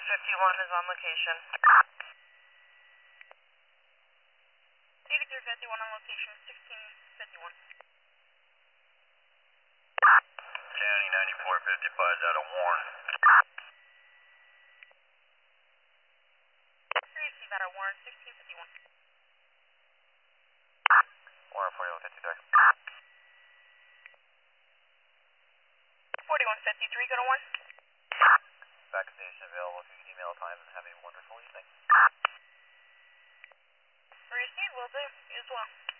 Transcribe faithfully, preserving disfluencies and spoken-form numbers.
fifty-one is on location. eighty-three fifty-one on location, sixteen fifty-one. County ninety-four fifty-five is out of Warren. Receive out of Warren, sixteen fifty-one. Warren forty-one fifty-three. forty-one fifty-three, go to one. Back station available if you can email time and have a wonderful evening. Receive, will do. You as well.